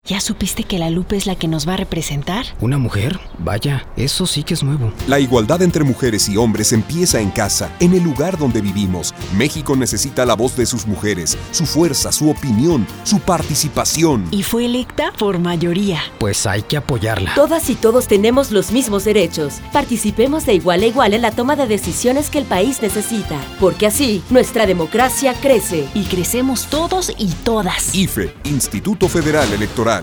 ¿Ya supiste que la Lupe es la que nos va a representar? ¿Una mujer? Vaya, eso sí que es nuevo. La igualdad entre mujeres y hombres empieza en casa, en el lugar donde vivimos. México necesita la voz de sus mujeres, su fuerza, su opinión, su participación. Y fue electa por mayoría. Pues hay que apoyarla. Todas y todos tenemos los mismos derechos. Participemos de igual a igual en la toma de decisiones que el país necesita, porque así nuestra democracia crece. Y crecemos todos y todas. IFE, Instituto Federal Electoral.